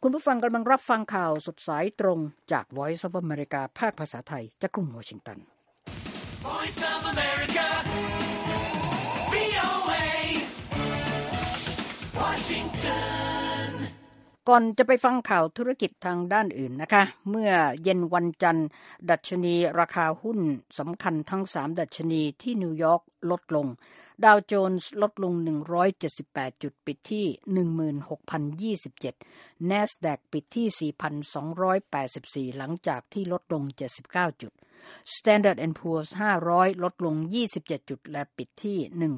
คุณผู้ฟังกำลังรับฟังข่าวสดสายตรงจาก Voice of America ภาคภาษาไทยจากกรุงวอชิงตัน Voice of America VOA Washington ก่อนจะไปฟังข่าวธุรกิจทางด้านอื่นนะคะเมื่อเย็นวันจันทร์ดัชนีราคาหุ้นสำคัญทั้ง3ดัชนีที่นิวยอร์กลดลงดาวโจนส์ลดลง178จุดปิดที่ 16,027 NASDAQ ปิดที่ 4,284 หลังจากที่ลดลง79จุด Standard & Poor's 500ลดลง27จุดและปิดที่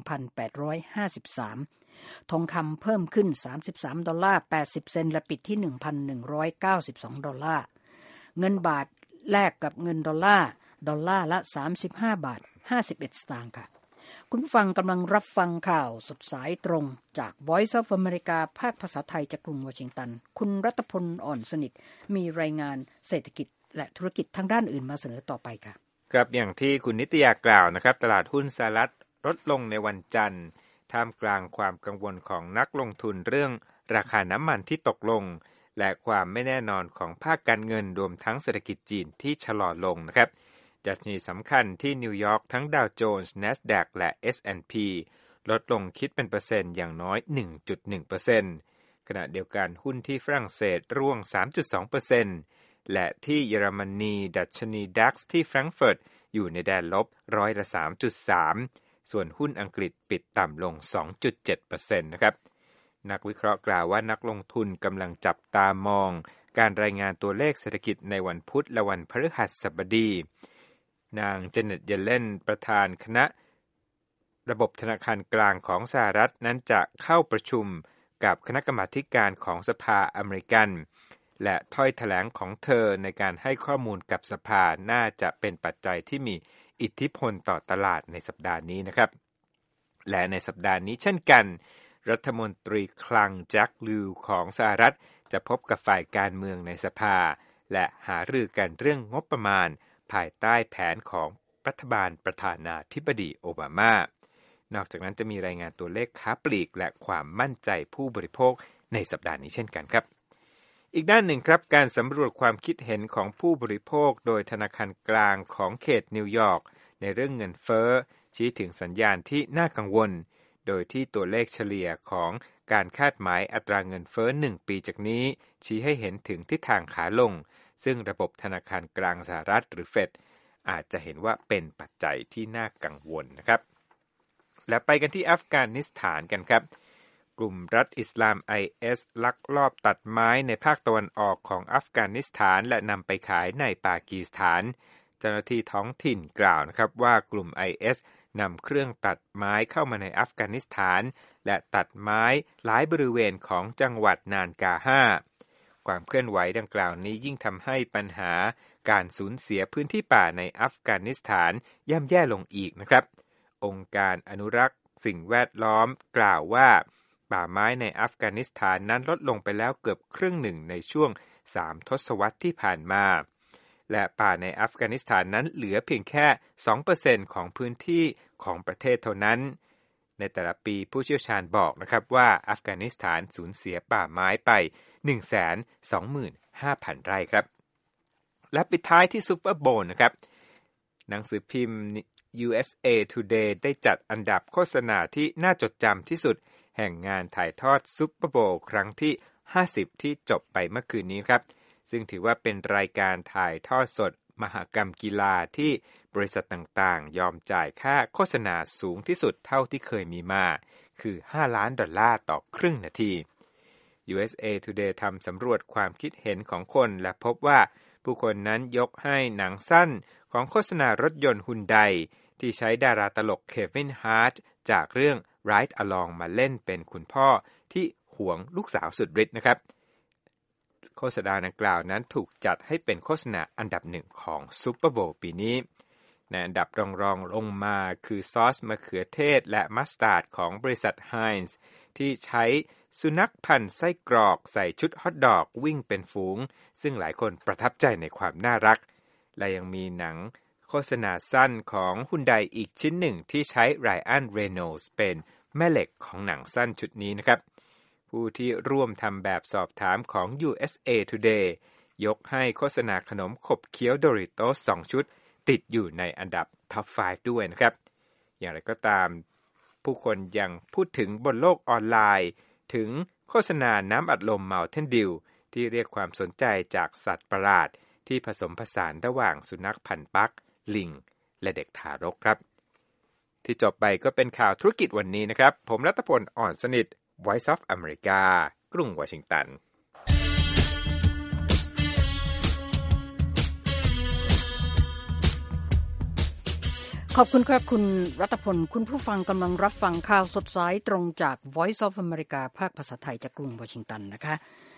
1,853 ทองคำเพิ่มขึ้น$33.80 และปิดที่ $1,192 เงินบาทแลกกับเงินดอลลาร์ละ35.51 บาทค่ะคุณผู้ฟังกำลังรับฟังข่าวสดสายตรงจาก Voice of America ภาคภาษาไทยจากกรุงวอชิงตันคุณรัตพลอ่อนสนิทมีรายงานเศรษฐกิจและธุรกิจทางด้านอื่นมาเสนอต่อไปค่ะครับอย่างที่คุณนิตยากล่าวนะครับตลาดหุ้นสหรัฐลดลงในวันจันทร์ท่ามกลางความกังวลของนักลงทุนเรื่องราคาน้ำมันที่ตกลงและความไม่แน่นอนของภาคการเงินรวมทั้งเศรษฐกิจจีนที่ชะลอลงนะครับดัชนีสำคัญที่นิวยอร์กทั้งดาวโจนส์ NASDAQ และ S&P ลดลงคิดเป็นเปอร์เซ็นต์อย่างน้อย 1.1% ขณะเดียวกันหุ้นที่ฝรั่งเศสร่วง 3.2% และที่เยอรมนีดัชนี DAX ที่แฟรงก์เฟิร์ตอยู่ในแดนลบ3.3%ส่วนหุ้นอังกฤษปิดต่ำลง 2.7% นะครับนักวิเคราะห์กล่าวว่านักลงทุนกำลังจับตามองการรายงานตัวเลขเศรษฐกิจในวันพุธและวันพฤหัสบดีนางเจเน็ตเยเลนประธานคณะระบบธนาคารกลางของสหรัฐนั้นจะเข้าประชุมกับคณะกรรมาธิการของสภาอเมริกันและถ้อยแถลงของเธอในการให้ข้อมูลกับสภาน่าจะเป็นปัจจัยที่มีอิทธิพลต่อตลาดในสัปดาห์นี้นะครับและในสัปดาห์นี้เช่นกันรัฐมนตรีคลังแจ็คลิวของสหรัฐจะพบกับฝ่ายการเมืองในสภาและหารือกันเรื่องงบประมาณภายใต้แผนของรัฐบาลประธานาธิบดีโอบามานอกจากนั้นจะมีรายงานตัวเลขค้าปลีกและความมั่นใจผู้บริโภคในสัปดาห์นี้เช่นกันครับอีกด้านหนึ่งครับการสำรวจความคิดเห็นของผู้บริโภคโดยธนาคารกลางของเขตนิวยอร์กในเรื่องเงินเฟ้อชี้ถึงสัญญาณที่น่ากังวลโดยที่ตัวเลขเฉลี่ยของการคาดหมายอัตราเงินเฟ้อ1ปีจากนี้ชี้ให้เห็นถึงทิศทางขาลงซึ่งระบบธนาคารกลางสหรัฐหรือเฟดอาจจะเห็นว่าเป็นปัจจัยที่น่ากังวลนะครับและไปกันที่อัฟกานิสถานกันครับกลุ่มรัฐอิสลาม IS ลักลอบตัดไม้ในภาคตะวันออกของอัฟกานิสถานและนำไปขายในปากีสถานเจ้าหน้าที่ท้องถิ่นกล่าวนะครับว่ากลุ่ม IS นำเครื่องตัดไม้เข้ามาในอัฟกานิสถานและตัดไม้หลายบริเวณของจังหวัดนานกาฮาความเคลื่อนไหวดังกล่าวนี้ยิ่งทำให้ปัญหาการสูญเสียพื้นที่ป่าในอัฟกานิสถานย่ำแย่ลงอีกนะครับองค์การอนุรักษ์สิ่งแวดล้อมกล่าวว่าป่าไม้ในอัฟกานิสถานนั้นลดลงไปแล้วเกือบครึ่งหนึ่งในช่วง3 ทศวรรษที่ผ่านมาและป่าในอัฟกานิสถานนั้นเหลือเพียงแค่ 2% ของพื้นที่ของประเทศเท่านั้นในแต่ละปีผู้เชี่ยวชาญบอกนะครับว่าอัฟกานิสถานสูญเสียป่าไม้ไป 125,000 ไร่ครับและปิดท้ายที่ซุปเปอร์โบว์นะครับหนังสือพิมพ์ USA Today ได้จัดอันดับโฆษณาที่น่าจดจำที่สุดแห่งงานถ่ายทอดซุปเปอร์โบว์ครั้งที่50ที่จบไปเมื่อคืนนี้ครับซึ่งถือว่าเป็นรายการถ่ายทอดสดมหกรรมกีฬาที่บริษัทต่างๆยอมจ่ายค่าโฆษณาสูงที่สุดเท่าที่เคยมีมาคือ$5 ล้านต่อครึ่งนาที USA Today ทำสำรวจความคิดเห็นของคนและพบว่าผู้คนนั้นยกให้หนังสั้นของโฆษณารถยนต์ฮุนไดที่ใช้ดาราตลกเควินฮาร์ทจากเรื่อง Ride Along มาเล่นเป็นคุณพ่อที่หวงลูกสาวสุดฤทธิ์นะครับโฆษณาดังกล่าวนั้นถูกจัดให้เป็นโฆษณาอันดับ1ของซุปเปอร์โบว์ปีนี้ในอันดับรองลงมาคือซอสมะเขือเทศและมัสตาร์ดของบริษัท Heinz ที่ใช้สุนัขพันธุ์ไส้กรอกใส่ชุดฮอทดอกวิ่งเป็นฝูงซึ่งหลายคนประทับใจในความน่ารักและยังมีหนังโฆษณาสั้นของฮุนไดอีกชิ้นหนึ่งที่ใช้ไรอัน เรโนลด์เป็นแม่เหล็กของหนังสั้นชุดนี้นะครับผู้ที่ร่วมทำแบบสอบถามของ USA Today ยกให้โฆษณาขนมขบเคี้ยว Doritos 2 ชุดติดอยู่ในอันดับ Top 5 ด้วยนะครับอย่างไรก็ตามผู้คนยังพูดถึงบนโลกออนไลน์ถึงโฆษณาน้ำอัดลม Mountain Dew ที่เรียกความสนใจจากสัตว์ประหลาดที่ผสมผสานระหว่างสุนัขพันธุ์ปักลิงและเด็กทารกครับที่จบไปก็เป็นข่าวธุรกิจวันนี้นะครับผมรัตพล อ่อนสนิท Voice of America กรุงวอชิงตันขอบคุณครับคุณรัตพลคุณผู้ฟังกำลังรับฟังข่าวสดสายตรงจาก Voice of America ภาคภาษาไทยจากกรุงวอชิงตันนะคะ